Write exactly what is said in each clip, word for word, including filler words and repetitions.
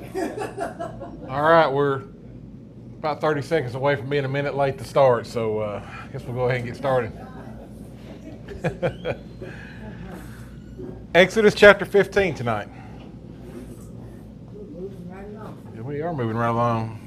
All right, we're about thirty seconds away from being a minute late to start, so uh, I guess we'll go ahead and get started. Exodus chapter fifteen tonight. Yeah, we are moving right along.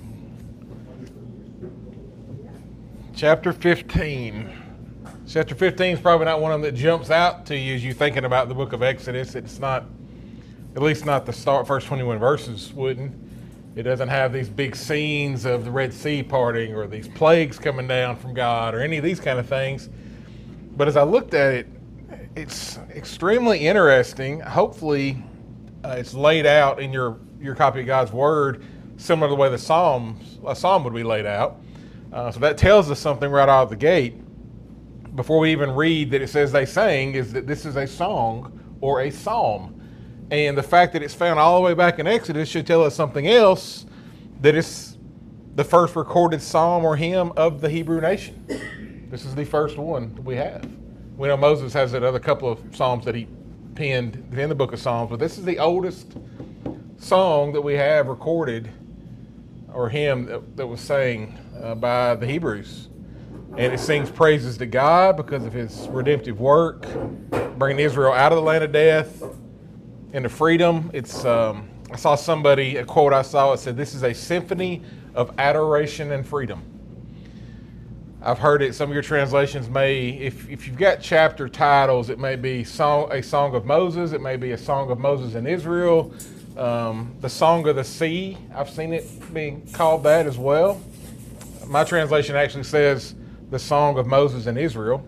Chapter fifteen. Chapter fifteen is probably not one of them that jumps out to you as you're thinking about the book of Exodus. It's not, at least not the start, first twenty-one verses wouldn't. It doesn't have these big scenes of the Red Sea parting or these plagues coming down from God or any of these kind of things. But as I looked at it, it's extremely interesting. Hopefully, uh, it's laid out in your, your copy of God's Word, similar to the way the Psalms, a Psalm would be laid out. Uh, so that tells us something right out of the gate. Before we even read that it says they sang, is that this is a song or a psalm. And the fact that it's found all the way back in Exodus should tell us something else, that it's the first recorded psalm or hymn of the Hebrew nation. This is the first one we have. We know Moses has that other couple of psalms that he penned in the book of Psalms, but this is the oldest song that we have recorded, or hymn that, that was sang uh, by the Hebrews. And it sings praises to God because of his redemptive work, bringing Israel out of the land of death into freedom. It's um, I saw somebody, a quote I saw, it said, "This is a symphony of adoration and freedom." I've heard it, some of your translations may, if, if you've got chapter titles, it may be song, a song of Moses, it may be a song of Moses in Israel, um, the Song of the Sea, I've seen it being called that as well. My translation actually says the Song of Moses in Israel.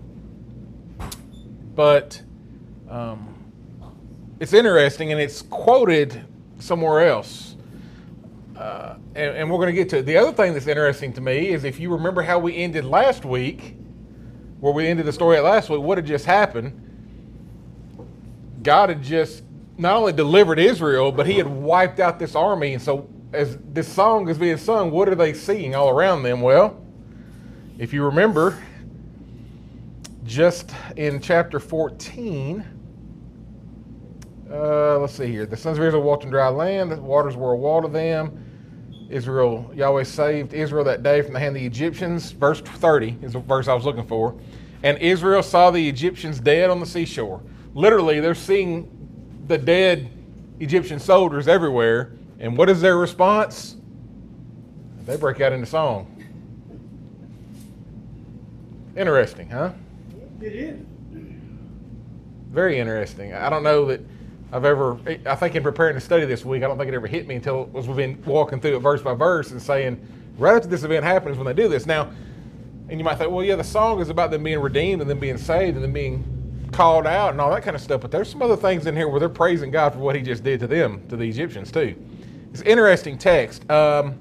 But um, it's interesting, and it's quoted somewhere else. Uh, and, and we're going to get to it. The other thing that's interesting to me is if you remember how we ended last week, where we ended the story at last week, what had just happened? God had just not only delivered Israel, but he had wiped out this army. And so as this song is being sung, what are they seeing all around them? Well, if you remember, just in chapter fourteen, uh, let's see here. The sons of Israel walked in dry land. The waters were a wall to them. Israel, Yahweh saved Israel that day from the hand of the Egyptians. Verse thirty is the verse I was looking for. And Israel saw the Egyptians dead on the seashore. Literally, they're seeing the dead Egyptian soldiers everywhere. And what is their response? They break out into song. Interesting, huh? It is. Very interesting. I don't know that I've ever, I think in preparing to study this week, I don't think it ever hit me until as we've been walking through it verse by verse and saying, right after this event happens when they do this. Now, and you might think, well, yeah, the song is about them being redeemed and them being saved and them being called out and all that kind of stuff, but there's some other things in here where they're praising God for what he just did to them, to the Egyptians too. It's an interesting text. Um,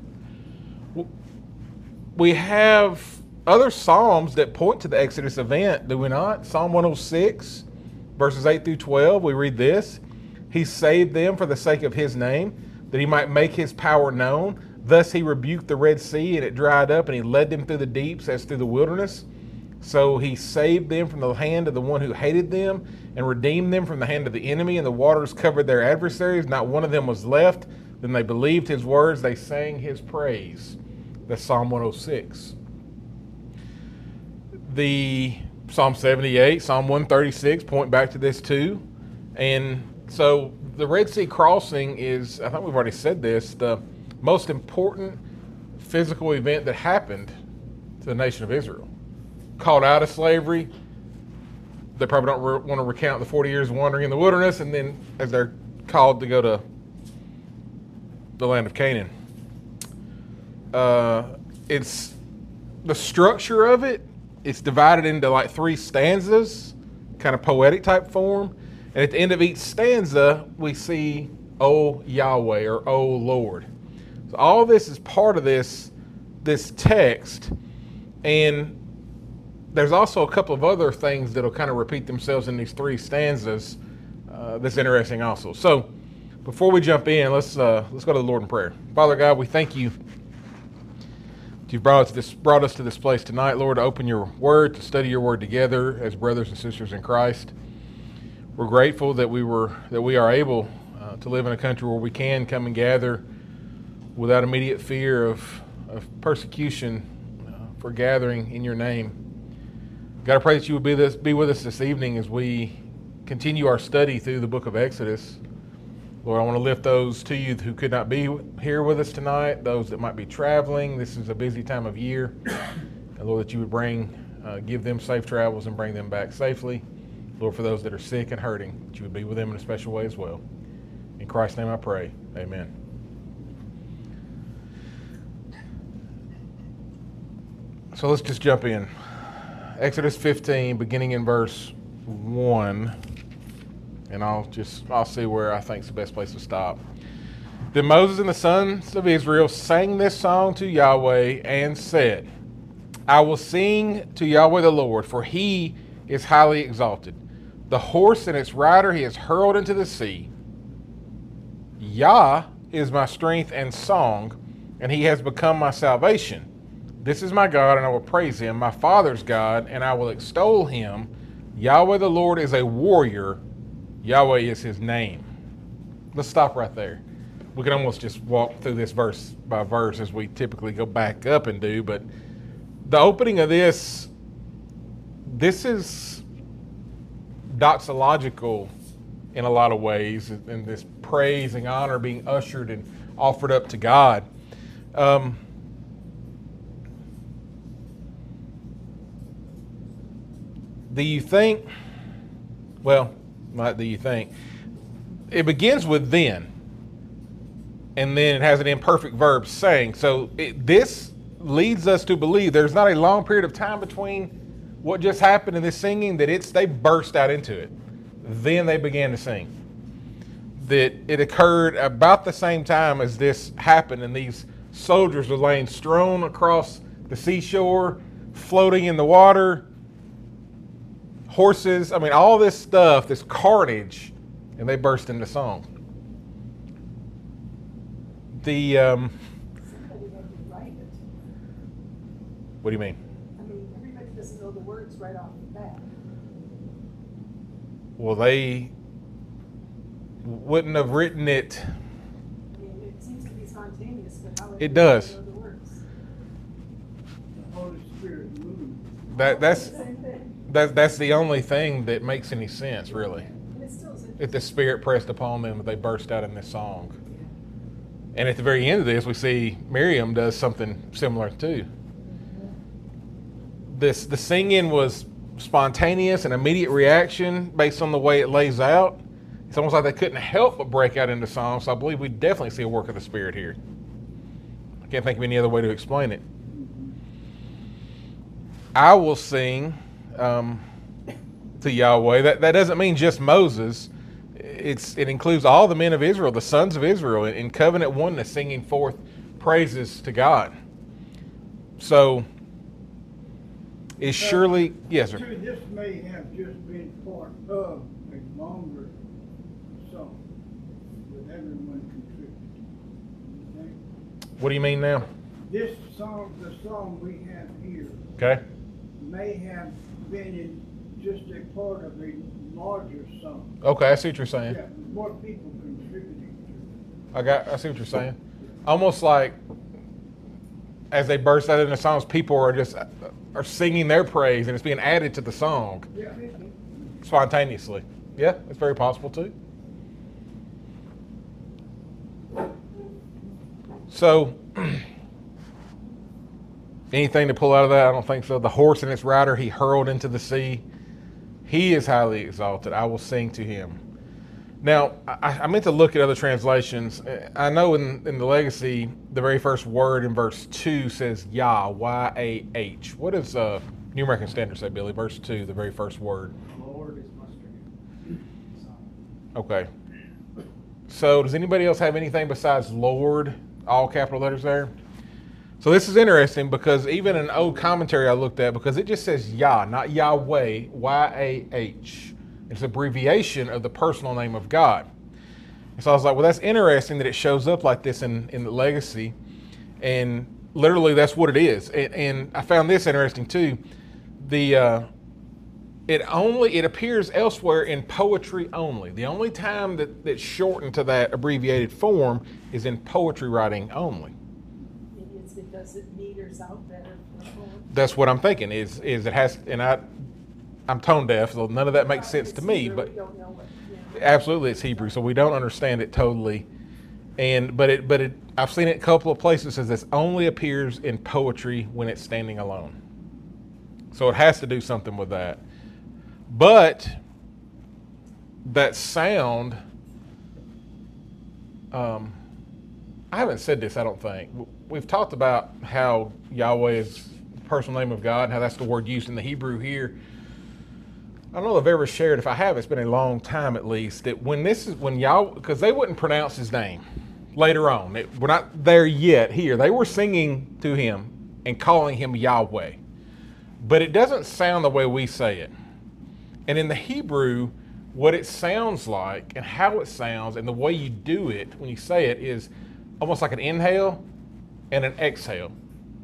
we have other psalms that point to the Exodus event, do we not? Psalm one oh six, verses eight through twelve, we read this. He saved them for the sake of his name, that he might make his power known. Thus he rebuked the Red Sea, and it dried up, and he led them through the deeps as through the wilderness. So he saved them from the hand of the one who hated them, and redeemed them from the hand of the enemy, and the waters covered their adversaries. Not one of them was left. Then they believed his words. They sang his praise. That's Psalm one oh six. The Psalm seventy-eight, Psalm one thirty-six point back to this too. And so the Red Sea crossing is, I think we've already said this, the most important physical event that happened to the nation of Israel. Called out of slavery. They probably don't re- want to recount the forty years of wandering in the wilderness, and then as they're called to go to the land of Canaan. Uh, it's the structure of it, it's divided into like three stanzas, kind of poetic type form. And at the end of each stanza, we see, O Yahweh, or O Lord. So all this is part of this, this text. And there's also a couple of other things that'll kind of repeat themselves in these three stanzas uh, that's interesting also. So before we jump in, let's uh, let's go to the Lord in prayer. Father God, we thank you that you've brought us, to this, brought us to this place tonight, Lord, to open your word, to study your word together as brothers and sisters in Christ. We're grateful that we were that we are able uh, to live in a country where we can come and gather without immediate fear of, of persecution uh, for gathering in your name. God, I pray that you would be, this, be with us this evening as we continue our study through the book of Exodus. Lord, I want to lift those to you who could not be here with us tonight, those that might be traveling. This is a busy time of year. And Lord, that you would bring, uh, give them safe travels and bring them back safely. Lord, for those that are sick and hurting, that you would be with them in a special way as well. In Christ's name I pray, amen. So let's just jump in. Exodus fifteen, beginning in verse one. And I'll just, I'll see where I think is the best place to stop. Then Moses and the sons of Israel sang this song to Yahweh and said, I will sing to Yahweh the Lord, for he is highly exalted. The horse and its rider he has hurled into the sea. Yah is my strength and song, and he has become my salvation. This is my God, and I will praise him, my father's God, and I will extol him. Yahweh the Lord is a warrior. Yahweh is his name. Let's stop right there. We can almost just walk through this verse by verse as we typically go back up and do, but the opening of this, this is doxological in a lot of ways, and this praise and honor being ushered and offered up to God. Um, do you think, well, What do you think? It begins with then, and then it has an imperfect verb, sang. So it, this leads us to believe there's not a long period of time between what just happened and this singing, that it's they burst out into it. Then they began to sing. That it occurred about the same time as this happened, and these soldiers were laying strewn across the seashore, floating in the water. Horses, I mean, all this stuff, this carnage, and they burst into song. The, um, Somebody had to write it. what do you mean? I mean, everybody doesn't know the words right off the bat. Well, they wouldn't have written it. I mean, it seems to be spontaneous, but how It does. know the words? The Holy Spirit moved. That that's Same thing. that, that's the only thing that makes any sense, really. And it still is If the Spirit pressed upon them, that they burst out in this song. And at the very end of this, we see Miriam does something similar too. This the singing was spontaneous and immediate reaction based on the way it lays out. It's almost like they couldn't help but break out into song. So I believe we definitely see a work of the Spirit here. I can't think of any other way to explain it. I will sing um, to Yahweh. That that doesn't mean just Moses. It's it includes all the men of Israel, the sons of Israel, in, in covenant oneness, singing forth praises to God. So, is surely yes, sir. Too, this may have just been part of a longer song with everyone contributing. You think? What do you mean now? This song, the song we have here, Okay. may have been in just a part of a larger song. Okay, I see what you're saying. Yeah, with more people contributing I got. I see what you're saying. Almost like as they burst out into songs, people are just are singing their praise, and it's being added to the song to it. Yeah. spontaneously. Yeah, it's very possible too. So, anything to pull out of that? I don't think so. The horse and its rider he hurled into the sea. He is highly exalted. I will sing to him. Now, I, I meant to look at other translations. I know in, in the Legacy, the very first word in verse two says Yah, Y A H. What does uh, New American Standard say, Billy? Verse two, the very first word. Lord is my strength. Okay. So does anybody else have anything besides Lord, all capital letters there? So this is interesting because even an old commentary I looked at, because it just says Yah, not Yahweh, Y A H. It's an abbreviation of the personal name of God. And so I was like, well, that's interesting that it shows up like this in, in the Legacy. And literally that's what it is. And, and I found this interesting too. The uh, it only it appears elsewhere in poetry only. The only time that that's shortened to that abbreviated form is in poetry writing only. Maybe it's because it meters out better for a poem. That's what I'm thinking. Is is it has and I I'm tone deaf, so none of that makes sense It's to me. Hebrew, But we don't know what, you know. absolutely, it's Hebrew, so we don't understand it totally. And but it but it I've seen it a couple of places that says this only appears in poetry when it's standing alone. So it has to do something with that. But that sound, um, I haven't said this, I don't think. We've talked about how Yahweh is the personal name of God and how that's the word used in the Hebrew here. I don't know if I've ever shared, if I have, it's been a long time at least, that when this is, when Yahweh, because they wouldn't pronounce his name later on. It, we're not there yet here. They were singing to him and calling him Yahweh. But it doesn't sound the way we say it. And in the Hebrew, what it sounds like and how it sounds and the way you do it when you say it is almost like an inhale and an exhale.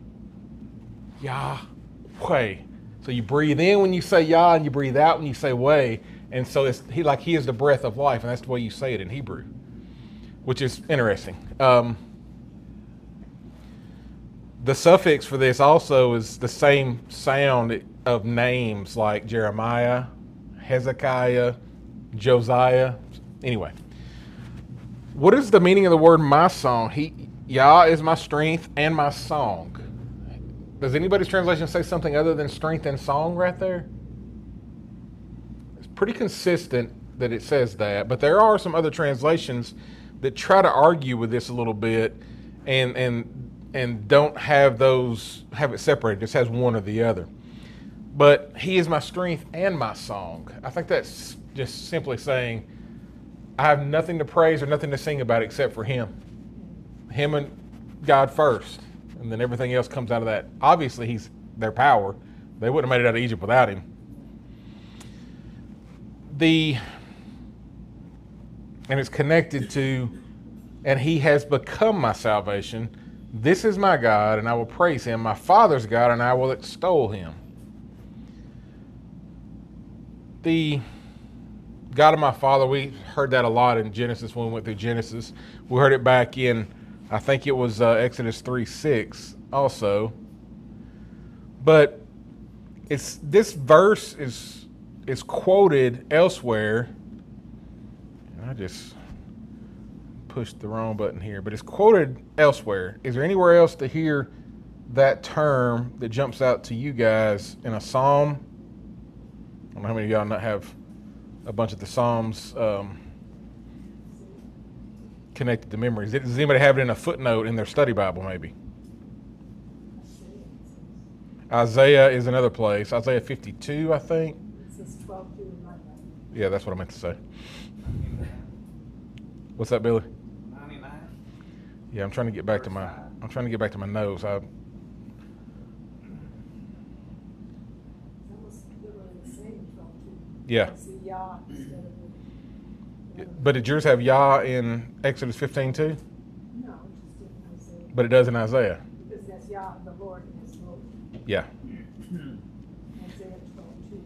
Yahweh. So you breathe in when you say Yah and you breathe out when you say way. And so it's he like he is the breath of life, and that's the way you say it in Hebrew, which is interesting. Um, the suffix for this also is the same sound of names like Jeremiah, Hezekiah, Josiah. Anyway, what is the meaning of the word my song? He, Yah is my strength and my song. Does anybody's translation say something other than strength and song right there? It's pretty consistent that it says that, but there are some other translations that try to argue with this a little bit and and and don't have those have it separated. Just has one or the other. But he is my strength and my song. I think that's just simply saying I have nothing to praise or nothing to sing about except for him. Him and God first. And then everything else comes out of that. Obviously, he's their power. They wouldn't have made it out of Egypt without him. The and it's connected to, and he has become my salvation. This is my God, and I will praise him. My Father's God, and I will extol him. The God of my Father, we heard that a lot in Genesis when we went through Genesis. We heard it back in, I think it was uh, Exodus three six also. But it's this verse is is quoted elsewhere. I just pushed the wrong button here, but it's quoted elsewhere. Is there anywhere else to hear that term that jumps out to you guys in a psalm? I don't know how many of y'all not have a bunch of the psalms um, connected to memories. Does anybody have it in a footnote in their study Bible, maybe? Isaiah is another place. Isaiah fifty-two, I think. It says twelve two in my Bible. Yeah, that's what I meant to say. What's that, Billy? ninety-nine. Yeah, I'm trying to get back to my. I'm trying to get back to my notes. I. It's almost literally the same, twelve two. Yeah. It's the Yah instead of the. But did yours have Yah in Exodus fifteen too? No, it just didn't Isaiah. But it does in Isaiah. Because that's Yah, the Lord, in his book. Yeah. Isaiah twelve two.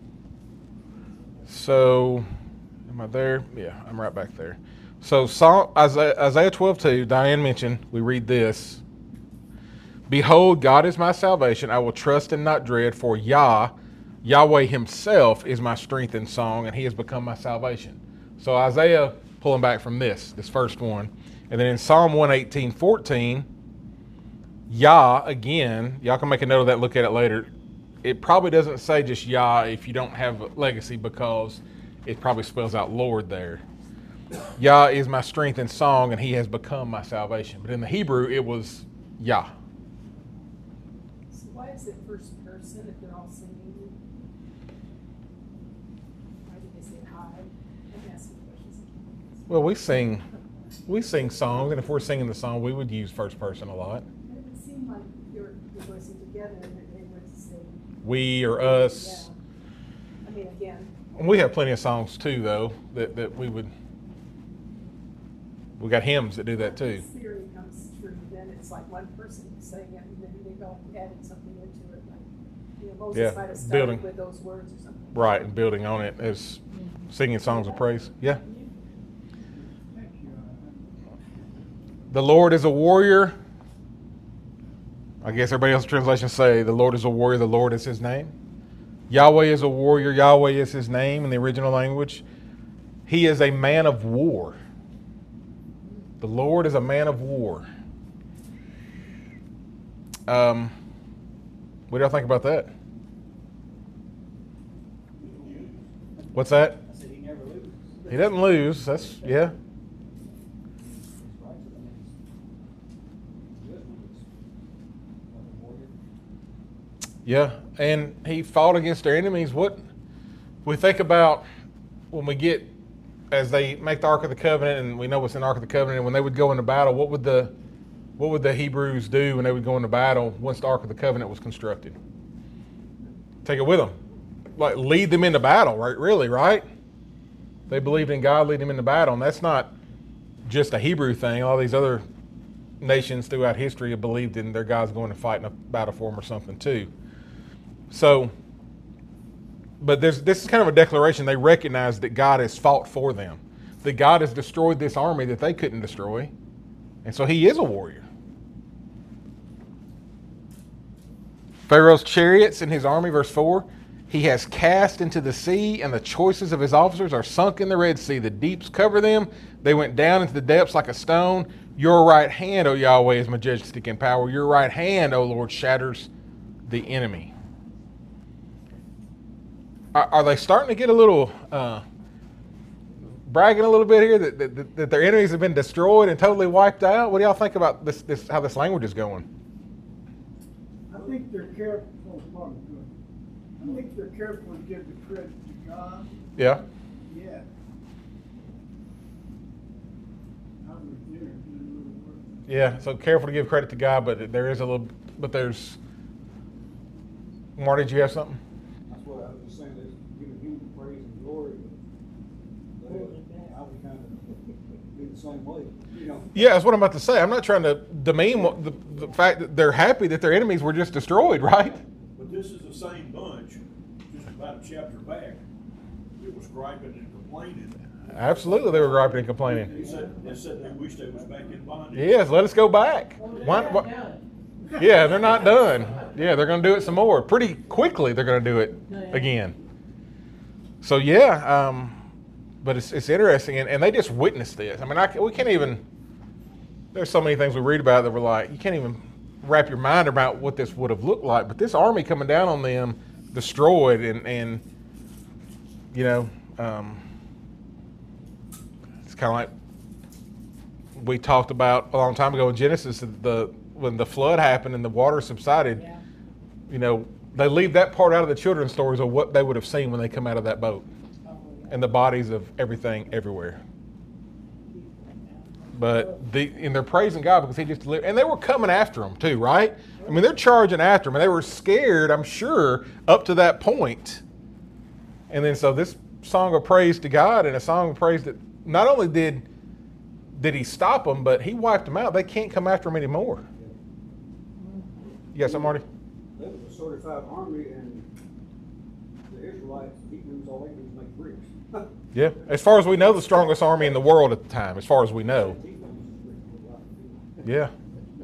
So, am I there? Yeah, I'm right back there. So, Psalm, Isaiah, Isaiah twelve two, Diane mentioned, we read this. Behold, God is my salvation. I will trust and not dread, for Yah, Yahweh himself is my strength and song, and he has become my salvation. So Isaiah pulling back from this, this first one. And then in Psalm one eighteen fourteen, Yah, again, y'all can make a note of that, look at it later. It probably doesn't say just Yah if you don't have a legacy, because it probably spells out Lord there. Yah is my strength and song, and he has become my salvation. But in the Hebrew, it was Yah. So why is it first person if they're all singing? Why did they say hi? I'm asking questions. Well, we sing, we sing songs, and if we're singing the song, we would use first person a lot. It would seem like you're, you're voicing together and that they would say. We or us. Yeah. I mean, again. We have plenty of songs too, though, that, that we would. We got hymns that do that too. This theory comes true, then it's like one person saying it, and then they go and added something into it. Like, Yeah, Moses Yeah, might have started building. with those words or something. Right, and building on it as singing songs of praise. Yeah. Thank you. The Lord is a warrior. I guess everybody else's translations say the Lord is a warrior, the Lord is his name. Yahweh is a warrior, Yahweh is his name in the original language. He is a man of war. The Lord is a man of war. Um, what do y'all think about that? What's that? I said he never loses. He doesn't lose. That's, yeah. He's right, so that means he's good when he's like a warrior. Yeah, and he fought against their enemies. What we think about when we get, as they make the Ark of the Covenant, and we know what's in the Ark of the Covenant, and when they would go into battle, what would the what would the Hebrews do when they would go into battle once the Ark of the Covenant was constructed? Take it with them. Like, lead them into battle, right? Really, right? They believed in God, lead them into battle, and that's not just a Hebrew thing. All these other nations throughout history have believed in their God's going to fight in a battle for them or something too. So, but there's, this is kind of a declaration. They recognize that God has fought for them, that God has destroyed this army that they couldn't destroy, and so he is a warrior. Pharaoh's chariots and his army, verse four, he has cast into the sea, and the choices of his officers are sunk in the Red Sea. The deeps cover them. They went down into the depths like a stone. Your right hand, O Yahweh, is majestic in power. Your right hand, O Lord, shatters the enemy. Are, are they starting to get a little, uh, bragging a little bit here that, that, that their enemies have been destroyed and totally wiped out? What do y'all think about this, this how this language is going? I think they're careful. Oh, pardon, good. I think they're careful to give the credit to God. Yeah. Yeah. I was there doing a little work. Yeah, so careful to give credit to God, but there is a little, but there's, Marty, did you have something? That's what I was just saying, there's giving him the praise and glory, but I would kind of be the same way, you know. Yeah, that's what I'm about to say. I'm not trying to demean what- the, the fact that they're happy that their enemies were just destroyed, right? But this is the same bunch, just about a chapter back. It was griping and complaining. Absolutely, they were griping and complaining. They said, they said they wish they was back in bondage. Yes, let us go back. Why, why- yeah, they're not done. Yeah, they're going to do it some more. Pretty quickly, they're going to do it again. So, yeah, um, but it's, it's interesting, and, and they just witnessed this. I mean, I, we can't even, there's so many things we read about that we're like, you can't even wrap your mind about what this would have looked like. But this army coming down on them, destroyed, and, and you know, um, it's kind of like we talked about a long time ago in Genesis, the when the flood happened and the water subsided. Yeah. You know, they leave that part out of the children's stories of what they would have seen when they come out of that boat, Oh, yeah. and the bodies of everything everywhere. But the, and they're praising God because he just delivered, and they were coming after them too, right? I mean, they're charging after them, and they were scared, I'm sure, up to that point. And then so this song of praise to God, and a song of praise that not only did did he stop them, but he wiped them out. They can't come after them anymore. You got something, Marty? They was a certified army, and the Israelites, Hebrews, all they do is make bricks. Yeah. As far as we know, the strongest army in the world at the time, as far as we know. Yeah.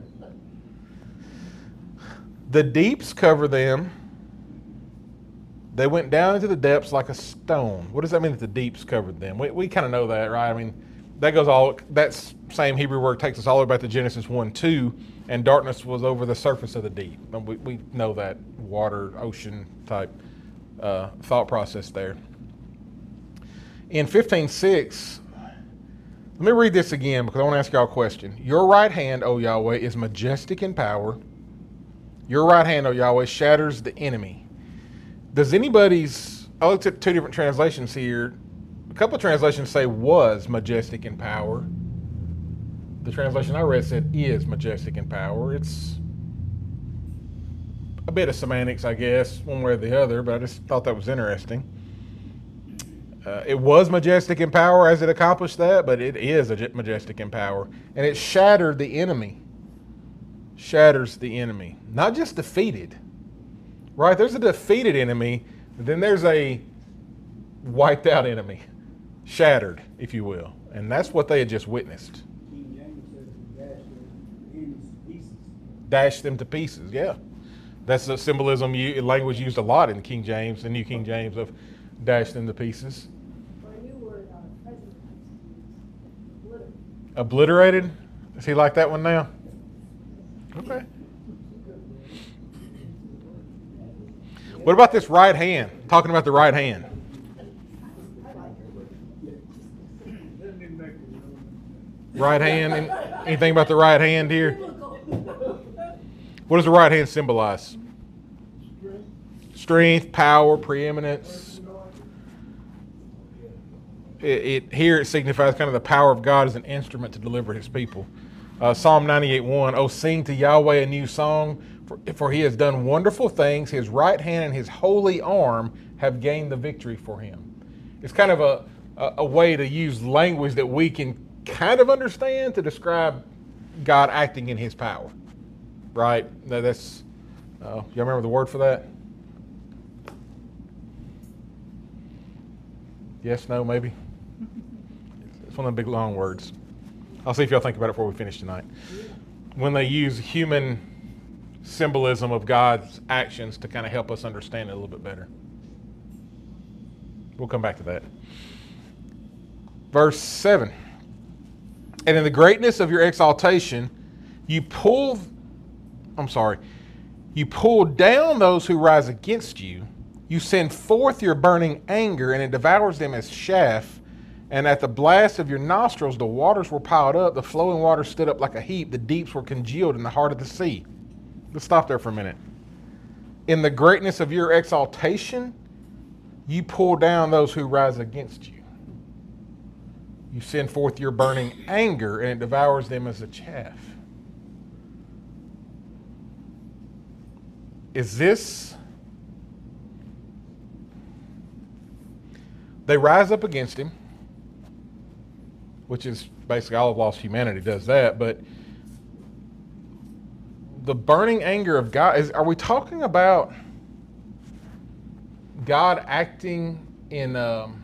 The deeps cover them. They went down into the depths like a stone. What does that mean that the deeps covered them? We, we kind of know that, right? I mean, that goes all, that same Hebrew word takes us all the way back to Genesis one two, and darkness was over the surface of the deep. And we, we know that water, ocean type uh, thought process there. In fifteen six, let me read this again because I want to ask y'all a question. Your right hand, O Yahweh, is majestic in power. Your right hand, O Yahweh, shatters the enemy. Does anybody's, I looked at two different translations here. A couple of translations say was majestic in power. The translation I read said is majestic in power. It's a bit of semantics, I guess, one way or the other, but I just thought that was interesting. Uh, it was majestic in power as it accomplished that, but it is majestic in power. And it shattered the enemy. Shatters the enemy. Not just defeated, right? There's a defeated enemy, but then there's a wiped out enemy, shattered, if you will. And that's what they had just witnessed. King James says he dashed their enemies to pieces. Dash them to pieces, yeah. That's the symbolism, you, language used a lot in King James, the New King James, of dash them to pieces. Or a new word, uh, present tense, obliterate. Obliterated? Is he like that one now? Okay. What about this right hand? Talking about the right hand. Let me make it known. Right hand. Any- Anything about the right hand here? What does the right hand symbolize? Strength, power, preeminence. It, it here it signifies kind of the power of God as an instrument to deliver His people. Uh, Psalm ninety-eight one, oh, sing to Yahweh a new song, for, for He has done wonderful things. His right hand and His holy arm have gained the victory for Him. It's kind of a, a, a way to use language that we can kind of understand to describe God acting in His power. Right? Now that's, uh, y'all remember the word for that? Yes, no, maybe? It's one of the big long words. I'll see if y'all think about it before we finish tonight. When they use human symbolism of God's actions to kind of help us understand it a little bit better. We'll come back to that. Verse seven. And in the greatness of your exaltation, you pull, I'm sorry, you pull down those who rise against you. You send forth your burning anger, and it devours them as chaff. And at the blast of your nostrils, the waters were piled up. The flowing waters stood up like a heap. The deeps were congealed in the heart of the sea. Let's stop there for a minute. In the greatness of your exaltation, you pull down those who rise against you. You send forth your burning anger, and it devours them as a chaff. Is this... They rise up against Him, which is basically all of lost humanity does that, but the burning anger of God, is, are we talking about God acting in um,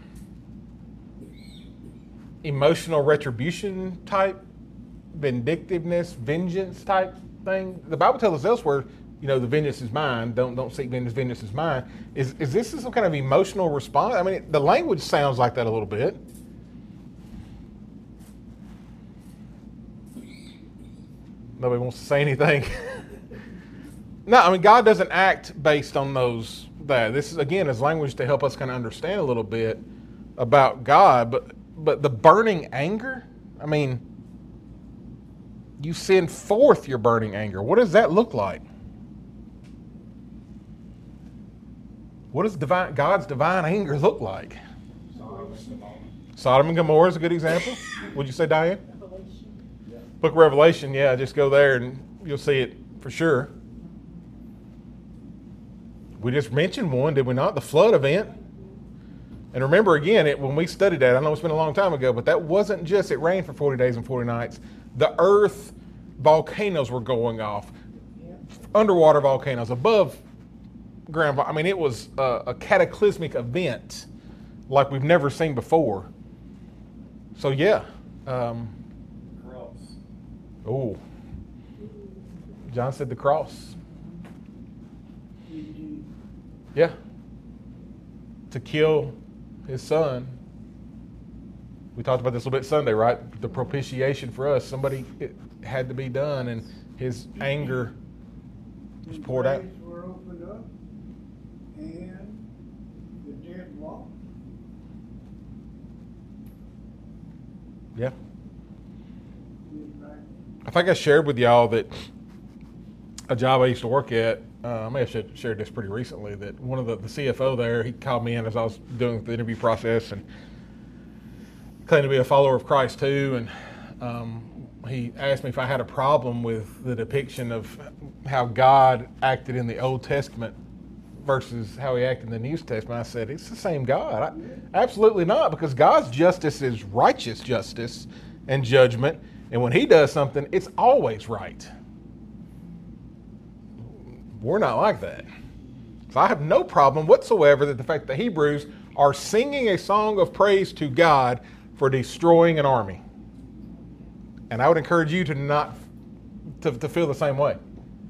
emotional retribution type, vindictiveness, vengeance type thing? The Bible tells us elsewhere, you know, the vengeance is mine. Don't don't seek vengeance. Vengeance is mine. Is is this some kind of emotional response? I mean, it, the language sounds like that a little bit. Nobody wants to say anything. No, I mean, God doesn't act based on those. That this is again is language to help us kind of understand a little bit about God. But but the burning anger. I mean, you send forth your burning anger. What does that look like? What does divine, God's divine anger look like? Sodom and Gomorrah is a good example. Would you say, Diane? Revelation. Book of Revelation, yeah, just go there and you'll see it for sure. We just mentioned one, did we not? The flood event. And remember again, it, when we studied that, I know it's been a long time ago, but that wasn't just it rained for forty days and forty nights. The earth volcanoes were going off. Underwater volcanoes, above ground. I mean, it was a, a cataclysmic event like we've never seen before. So yeah. Um, Cross. oh. John said the cross. Yeah. To kill his son. We talked about this a little bit Sunday, right? The propitiation for us. Somebody, it had to be done, and his anger was poured out. Graves were opened up, and the dead walked. Yeah. He was back. I think I shared with y'all that a job I used to work at, uh, I may have shared, shared this pretty recently, that one of the, the C F O there, he called me in as I was doing the interview process and claimed to be a follower of Christ too. And um, he asked me if I had a problem with the depiction of how God acted in the Old Testament versus how he acted in the New Testament. I said, it's the same God. I, absolutely not, because God's justice is righteous justice and judgment. And when he does something, it's always right. We're not like that. So I have no problem whatsoever that the fact that the Hebrews are singing a song of praise to God for destroying an army. And I would encourage you to not to, to feel the same way.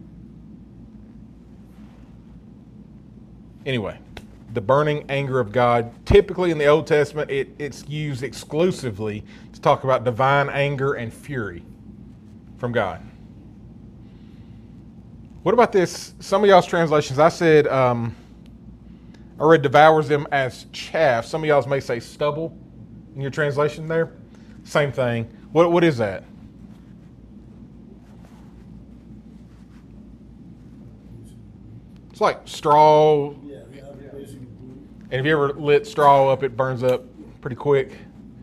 Anyway, the burning anger of God. Typically in the Old Testament, it, it's used exclusively to talk about divine anger and fury from God. What about this? Some of y'all's translations, I said, um, I read devours them as chaff. Some of y'all's may say stubble in your translation there. Same thing. What What is that? It's like straw. Yeah, yeah, basically. And if you ever lit straw up, it burns up pretty quick.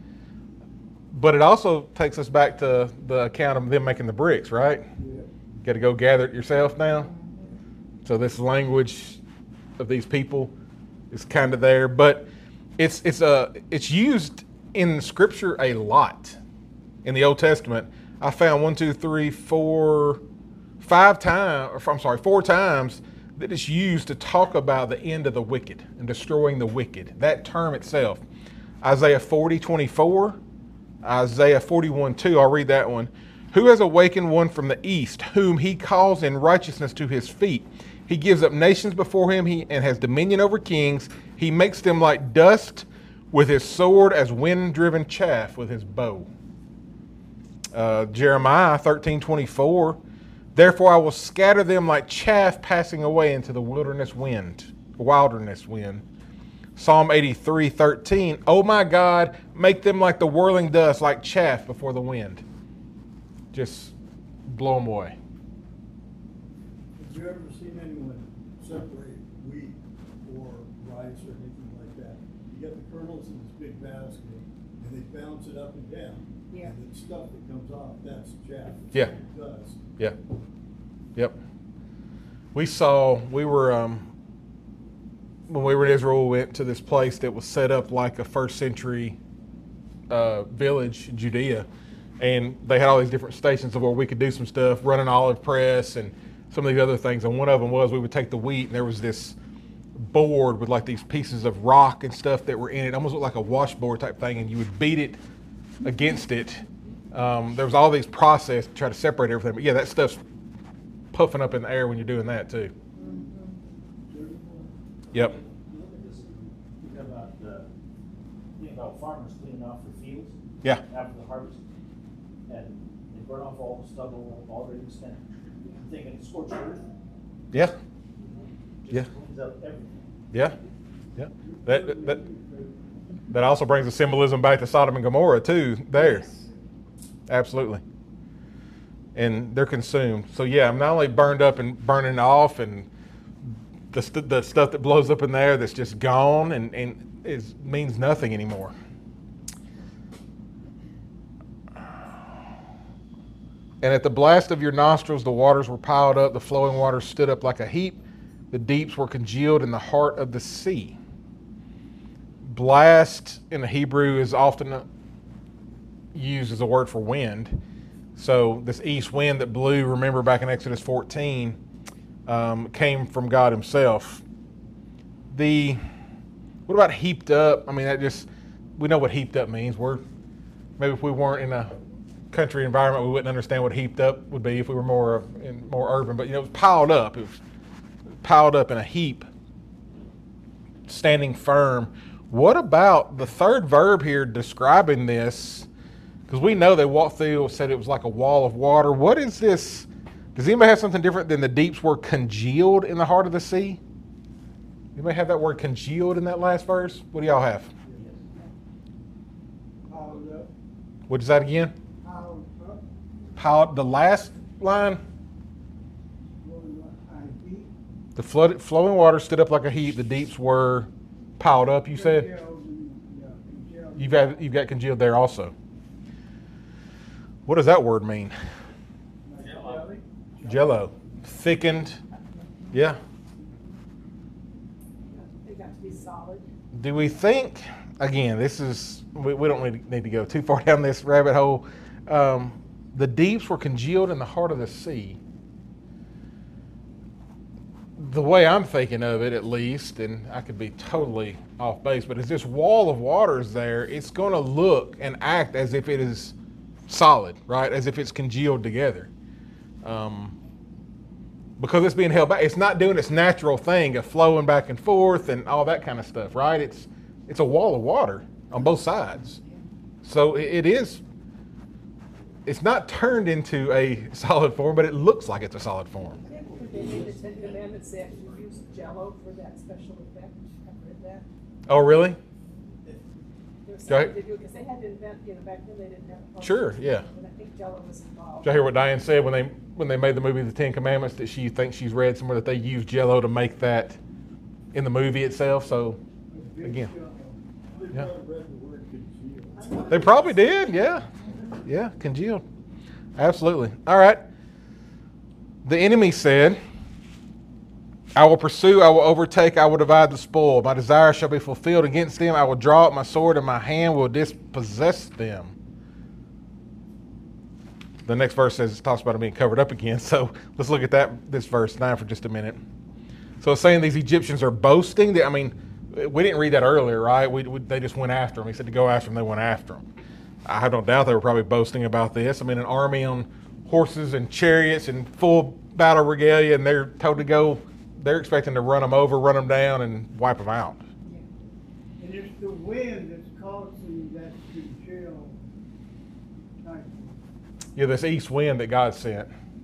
But it also takes us back to the account of them making the bricks, right? Yeah. Got to go gather it yourself now. So this language of these people is kind of there, but it's it's a it's used in Scripture a lot. In the Old Testament, I found one, two, three, four, five times. I'm sorry, four times that it's used to talk about the end of the wicked and destroying the wicked. That term itself, Isaiah forty twenty-four, Isaiah forty-one two. I'll read that one. Who has awakened one from the east, whom he calls in righteousness to his feet? He gives up nations before him he, and has dominion over kings. He makes them like dust with his sword, as wind-driven chaff with his bow. Uh, Jeremiah thirteen twenty-four. Therefore I will scatter them like chaff passing away into the wilderness wind. Wilderness wind. Psalm eighty-three thirteen. Oh my God, make them like the whirling dust, like chaff before the wind. Just blow them away. Have you ever seen anyone separate wheat or rice or anything like that? You get the kernels in this big basket, and they bounce it up and down. Yeah. And the stuff that comes off, that's chaff. It's Yeah. like dust. Yeah. Yep. We saw, we were, um, when we were in Israel, we went to this place that was set up like a first century uh, village in Judea. And they had all these different stations of where we could do some stuff, run an olive press and some of these other things. And one of them was we would take the wheat, and there was this board with like these pieces of rock and stuff that were in it. Almost looked like a washboard type thing, and you would beat it against it. Um, there was all these process to try to separate everything. But yeah, that stuff's puffing up in the air when you're doing that too. Yep. Look at this, think about, uh, think about farmers cleaning off their fields. Yeah. After the harvest, and they burn off all the stubble already spent. I'm thinking scorched earth. Yeah. Just Yeah. cleans up everything. Yeah. Yeah. That, that, that, that also brings the symbolism back to Sodom and Gomorrah too there. Absolutely. And they're consumed. So yeah, I'm not only burned up and burning off, and the, st- the stuff that blows up in there that's just gone and, and is means nothing anymore. And at the blast of your nostrils, the waters were piled up, the flowing waters stood up like a heap, the deeps were congealed in the heart of the sea. Blast in the Hebrew is often used as a word for wind. So this east wind that blew, remember back in Exodus fourteen, um, came from God himself. The, what about heaped up? I mean, that just, we know what heaped up means. We're, maybe if we weren't in a country environment, we wouldn't understand what heaped up would be if we were more in more urban. But you know, it was piled up. It was piled up in a heap, standing firm. What about the third verb here describing this? Because we know they walked through, said it was like a wall of water. What is this? Does anybody have something different than the deeps were congealed in the heart of the sea? Anybody have that word congealed in that last verse? What do y'all have? Piled up, What is that again? piled up, Piled, the last line? going like high heat. The flooded, flowing water stood up like a heap. The deeps were piled up, you said? Congealed and, yeah, congealed. You've got, you've got congealed there also. What does that word mean? Like jelly. Jello. Thickened. Yeah. They got to be solid. Do we think, again, this is, we, we don't need, need to go too far down this rabbit hole. Um, the deeps were congealed in the heart of the sea. the way I'm thinking of it, at least, and I could be totally off base, but as this wall of water is there, it's going to look and act as if it is solid, right? As if it's congealed together. Um, because it's being held back. It's not doing its natural thing of flowing back and forth and all that kind of stuff, right? It's it's a wall of water on both sides. So it, it is, it's not turned into a solid form, but it looks like it's a solid form. They made the Ten Commandments, they actually used Jello for that special effect. I've read that. Oh, really? There was Go ahead. something to do, because they had to invent, you know, back then they didn't have. Sure, yeah. And I think Jello was involved. Did you hear what Diane said when they when they made the movie The Ten Commandments, that she thinks she's read somewhere that they used Jello to make that in the movie itself? So, again. They Yeah. probably read the word concealed. They probably did, yeah. Yeah, congealed. Absolutely. All right. The enemy said, I will pursue, I will overtake, I will divide the spoil. My desire shall be fulfilled against them. I will draw up my sword, and my hand will dispossess them. The next verse says, it talks about it being covered up again. So let's look at that, this verse nine for just a minute. So it's saying these Egyptians are boasting. That, I mean, we didn't read that earlier, right? We, we, they just went after them. He said to go after them, they went after them. I don't doubt they were probably boasting about this. I mean, an army on horses and chariots and full battle regalia, and they're told to go. They're expecting to run them over, run them down, and wipe them out. And it's the wind that's causing that to chill. Like, Yeah, this east wind that God sent.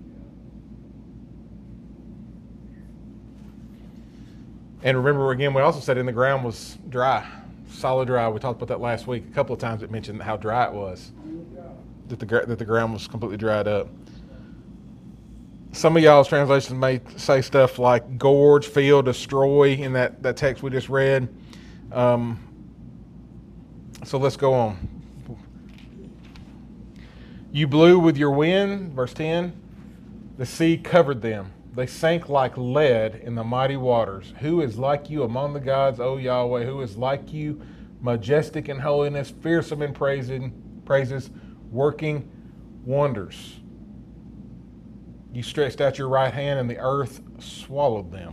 And remember, again, we also said in the ground was dry, solid dry. We talked about that last week. A couple of times it mentioned how dry it was, that the, that the ground was completely dried up. Some of y'all's translations may say stuff like gorge, fill, destroy in that, that text we just read. Um, so let's go on. You blew with your wind, verse ten. The sea covered them. They sank like lead in the mighty waters. Who is like you among the gods, O Yahweh? Who is like you, majestic in holiness, fearsome in praising, praises, working wonders? You stretched out your right hand, and the earth swallowed them.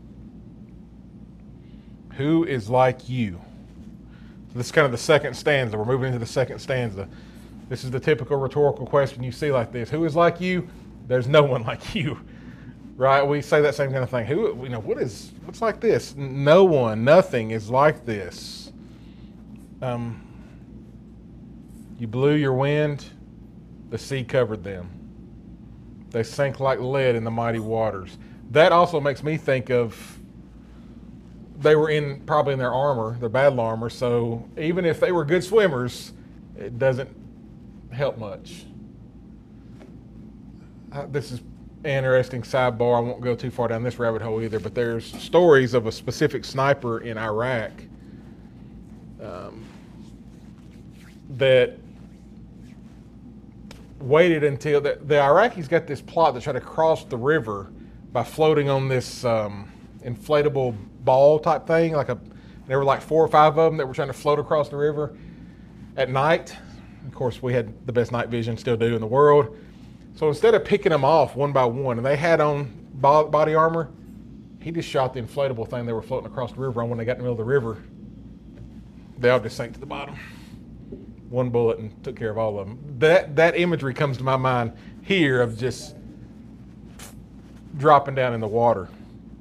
Who is like you? So this is kind of the second stanza. We're moving into the second stanza. This is the typical rhetorical question you see like this. Who is like you? There's no one like you. Right? We say that same kind of thing. Who, you know, what is, what's like this? No one, nothing is like this. Um, you blew your wind, the sea covered them. They sank like lead in the mighty waters. That also makes me think of, they were in probably in their armor, their battle armor, so even if they were good swimmers, it doesn't help much. Uh, this is an interesting sidebar. I won't go too far down this rabbit hole either, but there's stories of a specific sniper in Iraq um, that waited until the, the Iraqis got this plot to try to cross the river by floating on this um, inflatable ball type thing. Like a, there were like four or five of them that were trying to float across the river at night. Of course, we had the best night vision, still do in the world. So instead of picking them off one by one, and they had on body armor, he just shot the inflatable thing they were floating across the river on. When they got in the middle of the river, they all just sank to the bottom. One bullet and took care of all of them. That that imagery comes to my mind here of just dropping down in the water.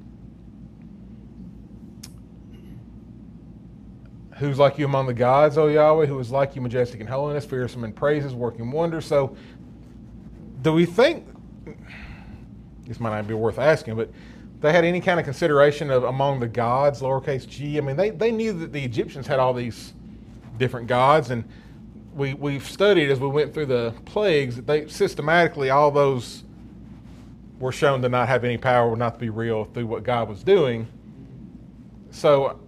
Who's like you among the gods, O Yahweh? Who is like you, majestic in holiness, fearsome in praises, working wonders? So, do we think, this might not be worth asking, but they had any kind of consideration of among the gods, lowercase g? I mean, they, they knew that the Egyptians had all these different gods, and we, we've studied as we went through the plagues that they systematically, all those were shown to not have any power, not to be real through what God was doing. So,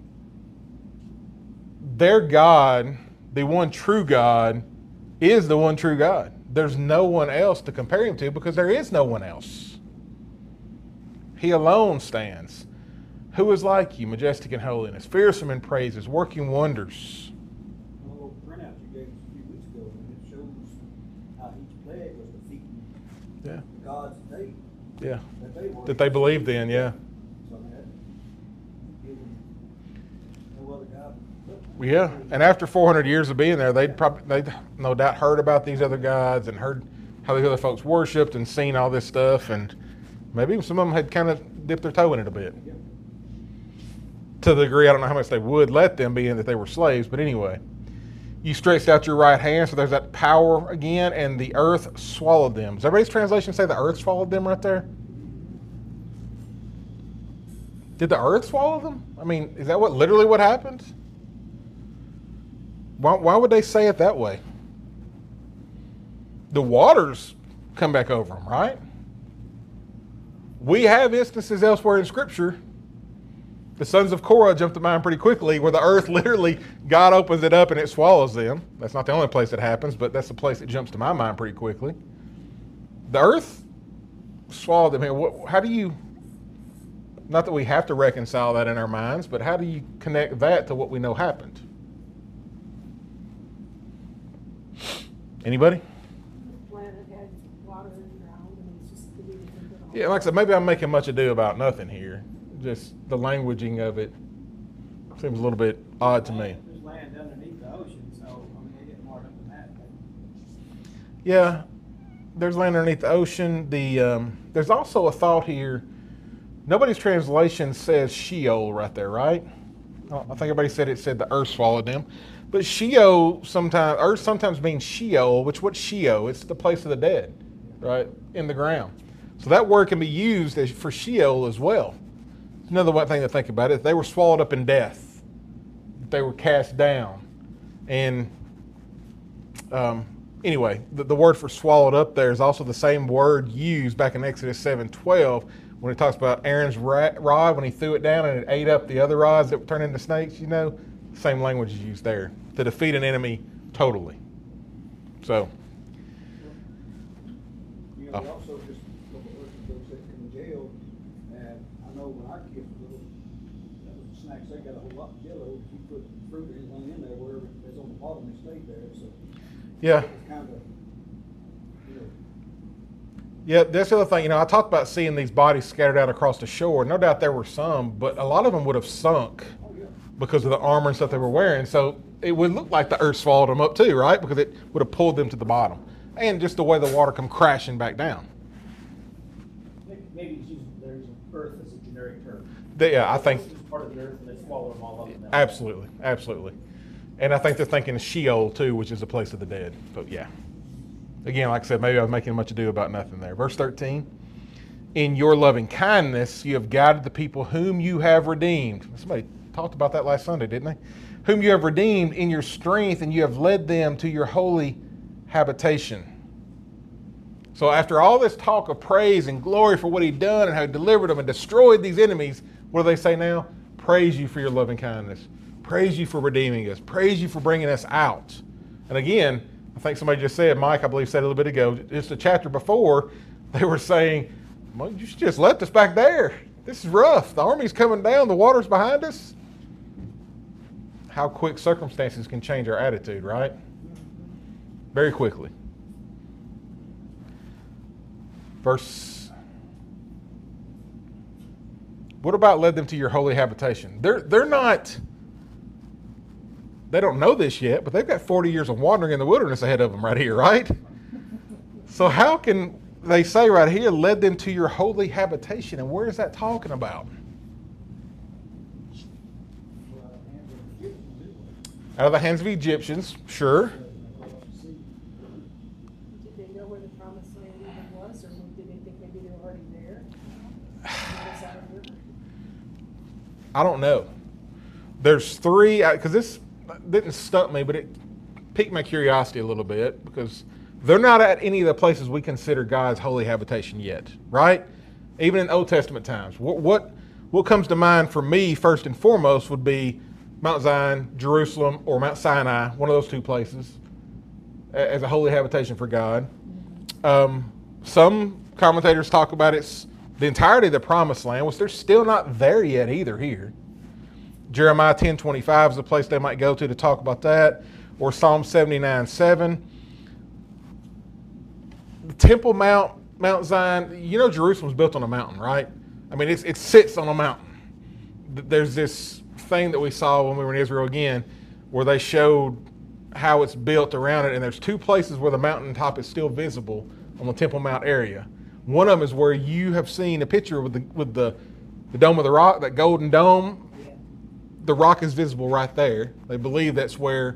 their God, the one true God, is the one true God. There's no one else to compare him to because there is no one else. He alone stands. Who is like you, majestic in holiness, fearsome in praises, working wonders? A little printout you gave us a few weeks ago, and it shows how each plague was defeating Yeah. the gods that they, Yeah. that they were. That they believed in, yeah. Yeah, and after four hundred years of being there, they'd probably, they'd no doubt heard about these other gods and heard how these other folks worshipped and seen all this stuff, and maybe some of them had kind of dipped their toe in it a bit. To the degree, I don't know how much they would let them, being that they were slaves, but anyway. You stretched out your right hand, so there's that power again, and the earth swallowed them. Does everybody's translation say the earth swallowed them right there? Did the earth swallow them? I mean, is that what literally what happened? Why, why would they say it that way? The waters come back over them, right? We have instances elsewhere in Scripture. The sons of Korah jumped to mind pretty quickly, where the earth literally, God opens it up and it swallows them. That's not the only place that happens, but that's the place that jumps to my mind pretty quickly. The earth swallowed them here. How do you, not that we have to reconcile that in our minds, but how do you connect that to what we know happened? Anybody? The planet had water in the ground, and it's just the way to think it all. Yeah, like I said, maybe I'm making much ado about nothing here. Just the languaging of it seems a little bit odd to me. There's land underneath the ocean, so, I mean, they get more up than that. Yeah, there's land underneath the ocean. The um, there's also a thought here. Nobody's translation says Sheol right there, right? I think everybody said it said the earth swallowed them. But Sheol sometimes, earth sometimes means Sheol, which what's Sheol? It's the place of the dead, right? In the ground. So that word can be used as, for Sheol as well. Another one thing to think about it, they were swallowed up in death. They were cast down. And um, anyway, the, the word for swallowed up there is also the same word used back in Exodus seven twelve when it talks about Aaron's rod, when he threw it down and it ate up the other rods that turned into snakes, you know. Same language is used there to defeat an enemy totally. So. You know, Oh. we also just look at what those that come in jail, and I know when our kids were little, that was the snacks, they got a whole lot of Jello. If you put fruit or anything in there, wherever it's on the bottom, it stayed there, so. Yeah. It's kind of, you know. Yeah, that's the other thing. You know, I talked about seeing these bodies scattered out across the shore. No doubt there were some, but a lot of them would have sunk Oh, yeah. because of the armor and stuff they were wearing. So it would look like the earth swallowed them up too, right? Because it would have pulled them to the bottom. And just the way the water come crashing back down. Maybe, maybe it's using, there's earth as a generic term. They, yeah, I think It's part of the earth and they swallow them all up. and then- absolutely, absolutely. And I think they're thinking Sheol too, which is a place of the dead. But yeah. Again, like I said, maybe I was making much ado about nothing there. Verse thirteen. In your loving kindness, you have guided the people whom you have redeemed. Somebody talked about that last Sunday, didn't they? Whom you have redeemed in your strength, and you have led them to your holy habitation. So after all this talk of praise and glory for what he'd done and how he delivered them and destroyed these enemies, what do they say now? Praise you for your loving kindness. Praise you for redeeming us. Praise you for bringing us out. And again, I think somebody just said, Mike, I believe said a little bit ago, just a chapter before, they were saying, well, you just left us back there. This is rough. The army's coming down. The water's behind us. How quick circumstances can change our attitude, right? Very quickly. Verse. What about led them to your holy habitation? They're they're not. They don't know this yet, but they've got forty years of wandering in the wilderness ahead of them right here, right? So how can they say right here, led them to your holy habitation? And where is that talking about? Out of the hands of Egyptians, sure. Did they know where the promised land even was, or did they think maybe they were already there? On the other side of the river? I don't know. There's three, because this didn't stump me, but it piqued my curiosity a little bit, because they're not at any of the places we consider God's holy habitation yet, right? Even in Old Testament times. What, what, what comes to mind for me, first and foremost, would be Mount Zion, Jerusalem, or Mount Sinai, one of those two places, as a holy habitation for God. Um, some commentators talk about it's the entirety of the promised land, which they're still not there yet either here. Jeremiah ten twenty-five is a place they might go to to talk about that, or Psalm seventy-nine seven. The Temple Mount, Mount Zion, you know Jerusalem's built on a mountain, right? I mean, it's, it sits on a mountain. There's this thing that we saw when we were in Israel again, where they showed how it's built around it, and there's two places where the mountaintop is still visible on the Temple Mount area. One of them is where you have seen a picture with the with the, the Dome of the Rock, that golden dome. The rock is visible right there. They believe that's where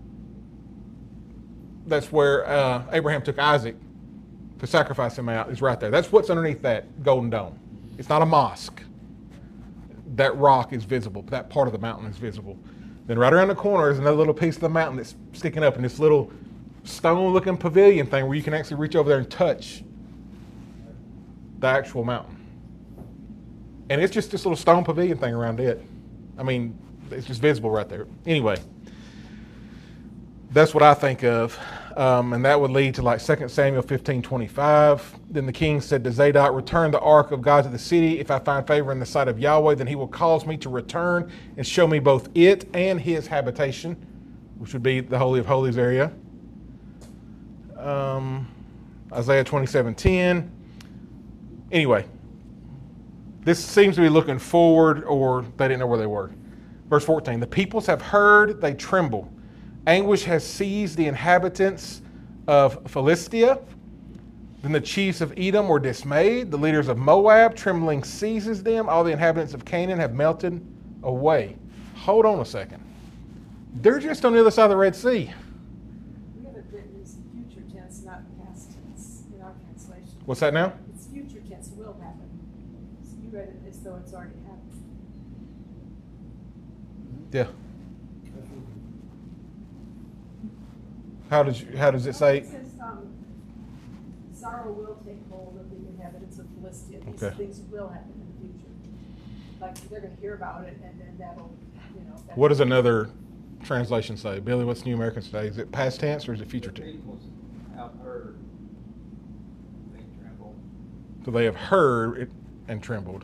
that's where uh, Abraham took Isaac to sacrifice him out. Is right there. That's what's underneath that golden dome. It's not a mosque. That rock is visible. That part of the mountain is visible. Then right around the corner is another little piece of the mountain that's sticking up in this little stone-looking pavilion thing where you can actually reach over there and touch the actual mountain. And it's just this little stone pavilion thing around it. I mean, it's just visible right there. Anyway, that's what I think of. Um, and that would lead to like Second Samuel fifteen twenty-five. Then the king said to Zadok, return the ark of God to the city. If I find favor in the sight of Yahweh, then he will cause me to return and show me both it and his habitation, which would be the Holy of Holies area. Um, Isaiah twenty-seven ten. Anyway, this seems to be looking forward, or they didn't know where they were. Verse fourteen, the peoples have heard, they tremble. Anguish has seized the inhabitants of Philistia. Then the chiefs of Edom were dismayed. The leaders of Moab, trembling seizes them. All the inhabitants of Canaan have melted away. Hold on a second. They're just on the other side of the Red Sea. We have it written as future tense, not past tense in our translation. What's that now? It's future tense, will happen. So you read it as though it's already happened. Yeah. How does you, how does it say? It says, um, sorrow will take hold of the inhabitants of Philistia. These Okay. things will happen in the future. Like, they're gonna hear about it, and then that'll, you know. that'll- What does another translation say? Billy, what's New American say? Is it past tense or is it future The tense? peoples have heard, they tremble. So they have heard it and trembled.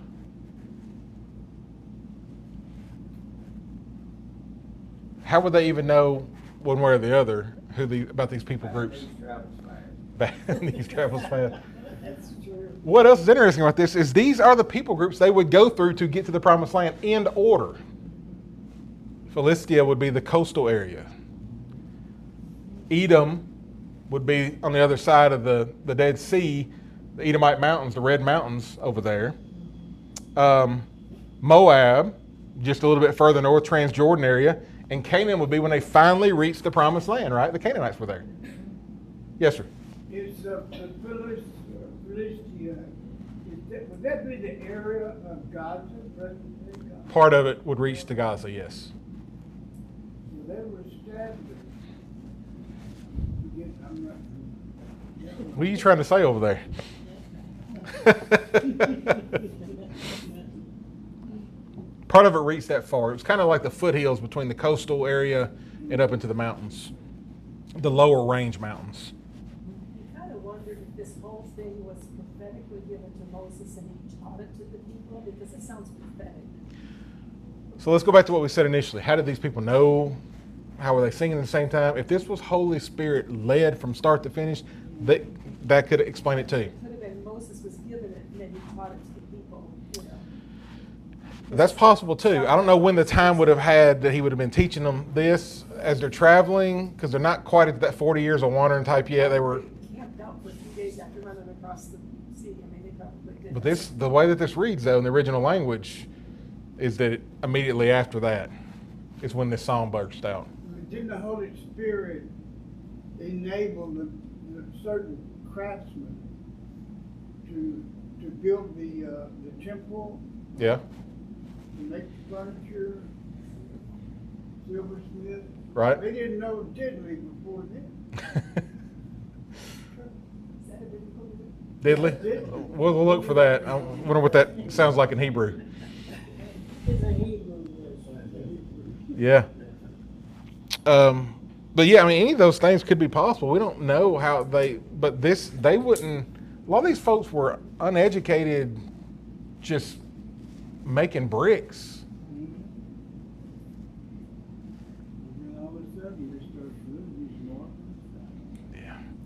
How would they even know one way or the other who the about these people groups? These travels fast. Bad news travels fast. That's true. What else is interesting about this is these are the people groups they would go through to get to the promised land in order. Philistia would be the coastal area. Edom would be on the other side of the, the Dead Sea, the Edomite mountains, the Red Mountains over there. Um, Moab, just a little bit further north, Transjordan area. And Canaan would be when they finally reached the promised land, right? The Canaanites were there. Yes, sir. Is, uh, the Philis- Philistia, is that, would that be the area of Gaza, present day Gaza? Part of it would reach to Gaza, yes. So they were established. Again, I'm not- What are you trying to say over there? Part of it reached that far. It was kind of like the foothills between the coastal area and up into the mountains, the lower range mountains. I kind of wondered if this whole thing was prophetically given to Moses and he taught it to the people, because it sounds prophetic. So let's go back to what we said initially. How did these people know? How were they singing at the same time? If this was Holy Spirit led from start to finish, that, that could explain it too. It could have been Moses was given it and then he taught it to the people, you know. That's possible too. I don't know when the time would have had that he would have been teaching them this as they're traveling, because they're not quite at that forty years of wandering type yet. They were, Camped out for a few days after running across the sea. I mean, they probably did. but this, the way that this reads though in the original language, is that it, immediately after that is when this song burst out. Didn't the Holy Spirit enable the, the certain craftsmen to to build the uh, the temple, Yeah, to make furniture, silversmith? right. They didn't know diddly before then. Is that a biblical word? Diddly. We'll, we'll look for that. I wonder what that sounds like in Hebrew. Yeah. Um, but yeah, I mean, any of those things could be possible. We don't know how they, but this, they wouldn't, a lot of these folks were uneducated, just making bricks. And then all of a sudden, they start really these more.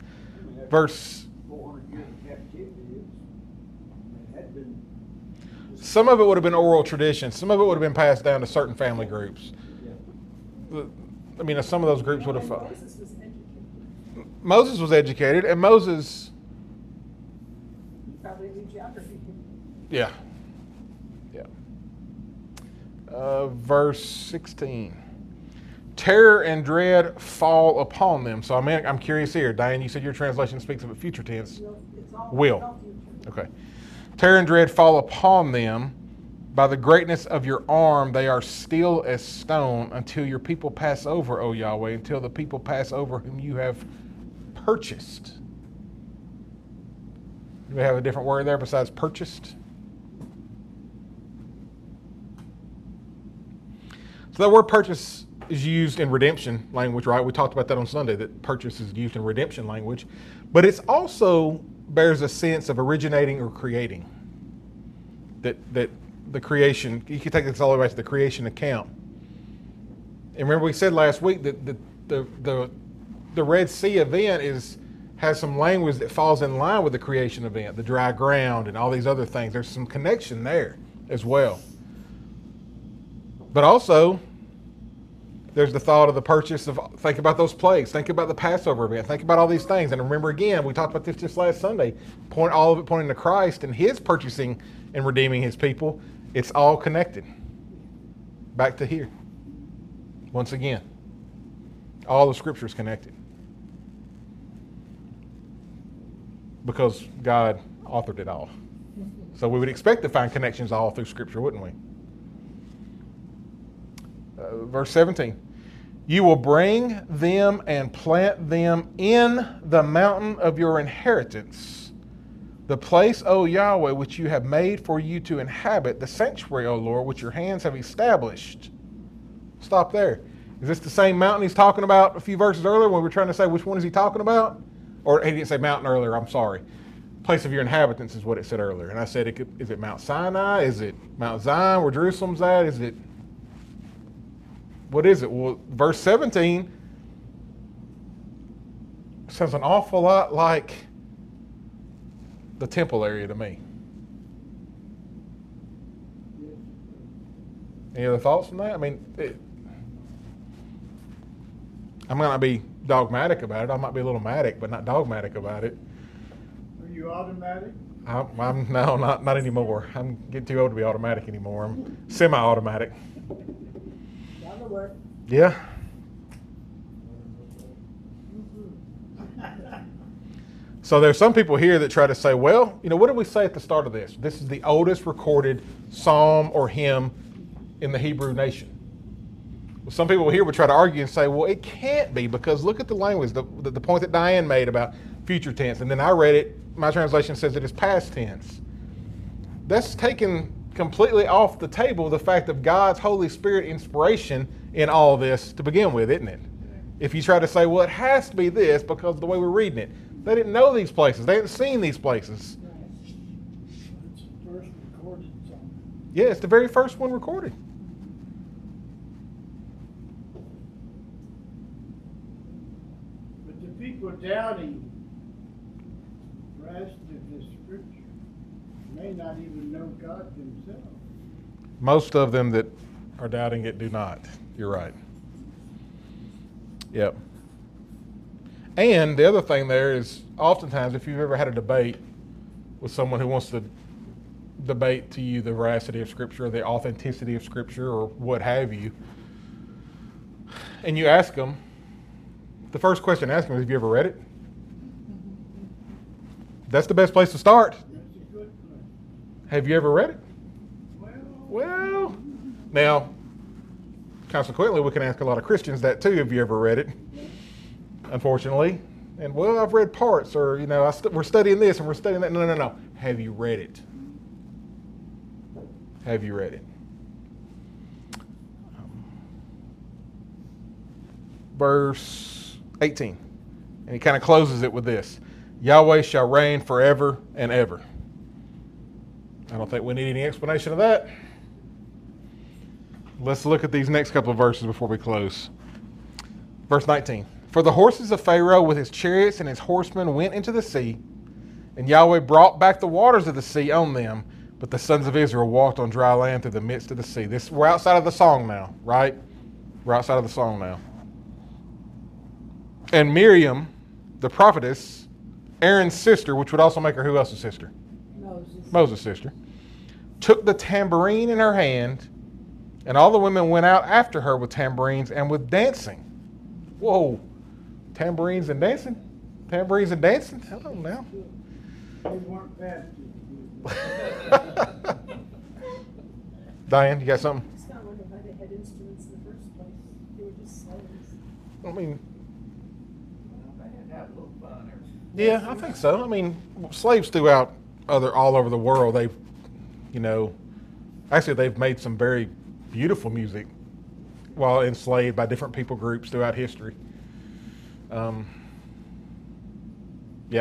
Yeah. Verse, Four hundred years of captivity, it's, it had been Some of it would have been oral tradition. Some of it would have been passed down to certain family groups. Yeah. I mean, some of those groups would have And followed. Moses was educated. Moses was educated, and Moses, He probably knew geography. yeah, yeah. Uh, verse sixteen. Terror and dread fall upon them. So I mean, I'm curious here. Diane, you said your translation speaks of a future tense. You know, it's all, Will. it's all future. Okay. Terror and dread fall upon them. By the greatness of your arm, they are still as stone until your people pass over, O Yahweh, until the people pass over whom you have purchased. Do we have a different word there besides purchased? So that word purchase is used in redemption language, right? We talked about that on Sunday, that purchase is used in redemption language. But it's also bears a sense of originating or creating. That that the creation, you can take this all the way back to the creation account. And remember we said last week that the the the, the Red Sea event is has some language that falls in line with the creation event, the dry ground and all these other things. There's some connection there as well. But also, there's the thought of the purchase of, think about those plagues, think about the Passover event, think about all these things. And remember again, we talked about this just last Sunday, point all of it pointing to Christ and his purchasing and redeeming his people. It's all connected. Back to here. Once again, all the scripture is connected. Because God authored it all. So we would expect to find connections all through scripture, wouldn't we? Uh, verse seventeen. You will bring them and plant them in the mountain of your inheritance, the place, O Yahweh, which you have made for you to inhabit, the sanctuary, O Lord, which your hands have established. Stop there. Is this the same mountain he's talking about a few verses earlier when we were trying to say which one is he talking about? Or he didn't say mountain earlier, I'm sorry. Place of your inhabitants is what it said earlier. And I said, it could, is it Mount Sinai? Is it Mount Zion where Jerusalem's at? Is it, what is it? Well, verse seventeen sounds an awful lot like the temple area to me. Any other thoughts on that? I mean, it, I'm going to be dogmatic about it. I might be a little matic, but not dogmatic about it. Are you automatic? I'm, I'm no, not not anymore. I'm getting too old to be automatic anymore. I'm semi-automatic. Down the work. Yeah. So there's some people here that try to say, well, you know, what did we say at the start of this? This is the oldest recorded psalm or hymn in the Hebrew nation. Well, some people here would try to argue and say, well, it can't be because look at the language, the, the, the point that Diane made about future tense. And then I read it, my translation says it is past tense. That's taken completely off the table the fact of God's Holy Spirit inspiration in all this to begin with, isn't it? If you try to say, well, it has to be this because of the way we're reading it. They didn't know these places. They hadn't seen these places. It's the first recorded song. Yeah, it's the very first one recorded. But the people doubting the rest of the scripture may not even know God themselves. Most of them that are doubting it do not. You're right. Yep. And the other thing there is oftentimes if you've ever had a debate with someone who wants to debate to you the veracity of Scripture or the authenticity of Scripture or what have you, and you ask them, the first question to ask them is, have you ever read it? That's the best place to start. That's a good place. Have you ever read it? Well, Well, now, consequently, we can ask a lot of Christians that too. Have you ever read it? Unfortunately. And, well, I've read parts, or, you know, I st- we're studying this and we're studying that. No, no, no. Have you read it? Have you read it? Um, verse eighteen. And he kind of closes it with this. Yahweh shall reign forever and ever. I don't think we need any explanation of that. Let's look at these next couple of verses before we close. Verse nineteen. For the horses of Pharaoh with his chariots and his horsemen went into the sea, and Yahweh brought back the waters of the sea on them But the sons of Israel walked on dry land through the midst of the sea. This, we're outside of the song now, right? We're outside of the song now. And Miriam, the prophetess, Aaron's sister, which would also make her who else's sister? Moses. Moses' sister, took the tambourine in her hand, and all the women went out after her with tambourines and with dancing. Whoa, tambourines and dancing? Tambourines and dancing? Hello now. They weren't baptized. Diane, you got something? I just gotta wonder why they had instruments in the first place. They were just slaves. I mean, They had to have a little fun there. yeah, I think so. I mean, slaves throughout other all over the world, they've, you know, actually they've made some very beautiful music while enslaved by different people groups throughout history. Um, yeah.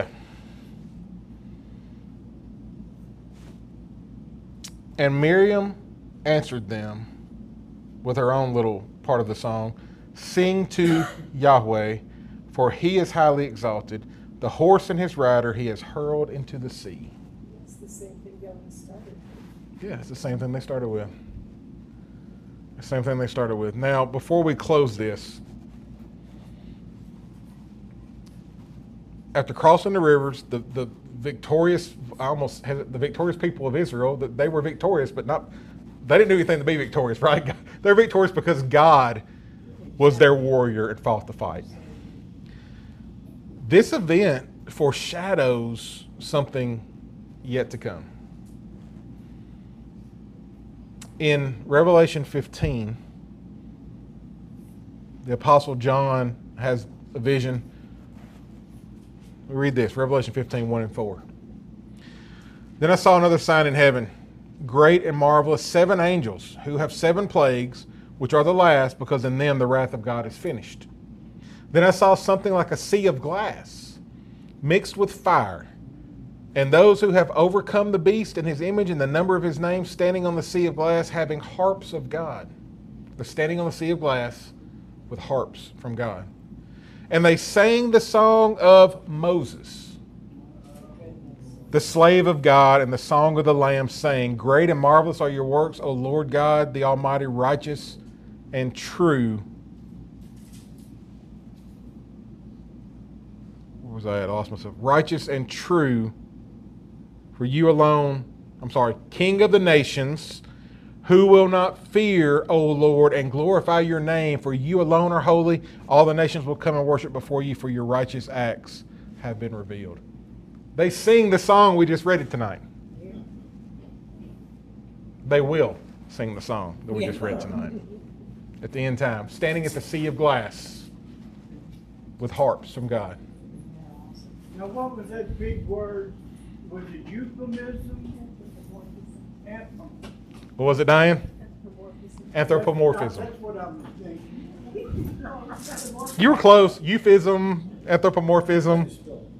And Miriam answered them with her own little part of the song. Sing to Yahweh, for he is highly exalted. The horse and his rider he has hurled into the sea. It's the same thing Gavin started. Yeah, it's the same thing they started with. The same thing they started with. Now, before we close this, after crossing the rivers, the, the victorious, I almost had it, the victorious people of Israel, that they were victorious, but not, they didn't do anything to be victorious, right? They're victorious because God was their warrior and fought the fight. This event foreshadows something yet to come. In Revelation fifteen, the Apostle John has a vision. We read this, Revelation fifteen, one and four. Then I saw another sign in heaven, great and marvelous, seven angels who have seven plagues, which are the last, because in them the wrath of God is finished. Then I saw something like a sea of glass, mixed with fire, and those who have overcome the beast and his image and the number of his name, standing on the sea of glass, having harps of God. They're standing on the sea of glass with harps from God. And they sang the song of Moses, the slave of God, and the song of the Lamb, saying, great and marvelous are your works, O Lord God, the Almighty, righteous and true. Where was I at? I lost myself. Righteous and true, for you alone, I'm sorry, King of the nations, who will not fear, O Lord, and glorify your name, for you alone are holy. All the nations will come and worship before you, for your righteous acts have been revealed. They sing the song we just read it tonight. They will sing the song that we just read tonight. At the end time, standing at the sea of glass with harps from God. Now, what was that big word? Was it euphemism? Anthropomorphism. What was it, Diane? Anthropomorphism. Anthropomorphism. That's what I was thinking. You were close. Euphism, anthropomorphism.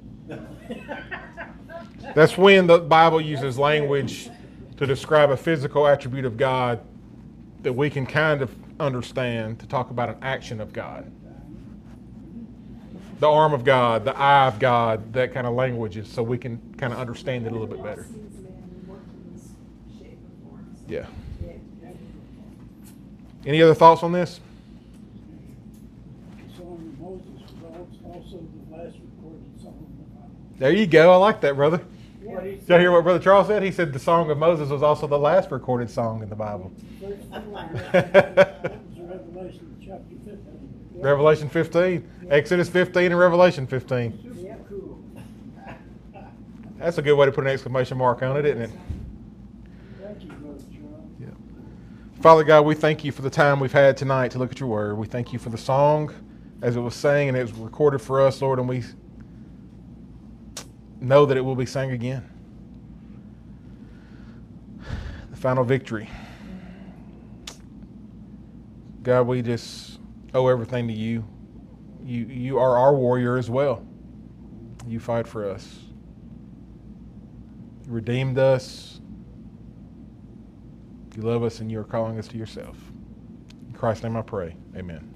That's when the Bible uses language to describe a physical attribute of God that we can kind of understand, to talk about an action of God. The arm of God, the eye of God, that kind of language, so we can kind of understand it a little bit better. Yeah. Any other thoughts on this? The song of Moses was also the last recorded song of the Bible. There you go. I like that, brother. What he Did you hear what Brother Charles said? He said the Song of Moses was also the last recorded song in the Bible. That was Revelation chapter fifteen. Revelation fifteen, Exodus fifteen, and Revelation fifteen. Super cool. That's a good way to put an exclamation mark on it, isn't it? Thank you, Brother Charles. Yeah. Father God, we thank you for the time we've had tonight to look at your word. We thank you for the song as it was sang and it was recorded for us, Lord, and we know that it will be sang again. The final victory. God, we just owe everything to you. You, you are our warrior as well. You fight for us. You redeemed us. You love us and you are calling us to yourself. In Christ's name I pray. Amen.